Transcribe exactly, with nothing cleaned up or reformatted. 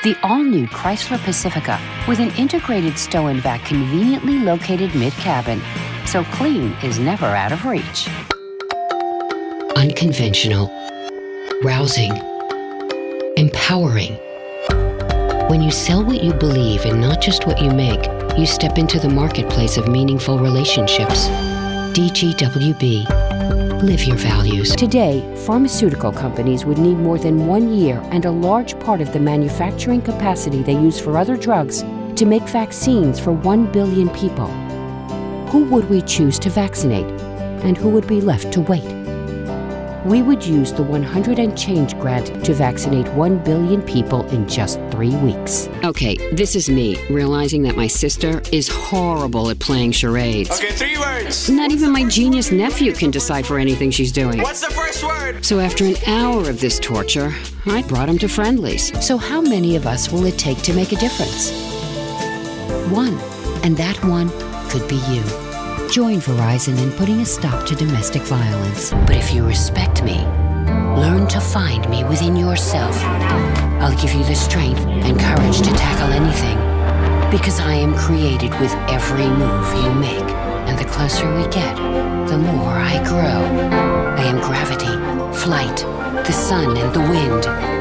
The all-new Chrysler Pacifica with an integrated stow and vac conveniently located mid-cabin, so clean is never out of reach. Unconventional, rousing, empowering. When you sell what you believe and not just what you make, you step into the marketplace of meaningful relationships. D G W B. Live your values. Today, pharmaceutical companies would need more than one year and a large part of the manufacturing capacity they use for other drugs to make vaccines for one billion people. Who would we choose to vaccinate, and who would be left to wait? We would use the one hundred and change grant to vaccinate one billion people in just three weeks. Okay, this is me, realizing that my sister is horrible at playing charades. Okay, three words. Not even my genius nephew can decipher anything she's doing. What's the first word? So after an hour of this torture, I brought him to Friendly's. So how many of us will it take to make a difference? One, and that one could be you. Join Verizon in putting a stop to domestic violence. But if you respect me, learn to find me within yourself. I'll give you the strength and courage to tackle anything. Because I am created with every move you make. And the closer we get, the more I grow. I am gravity, flight, the sun and the wind.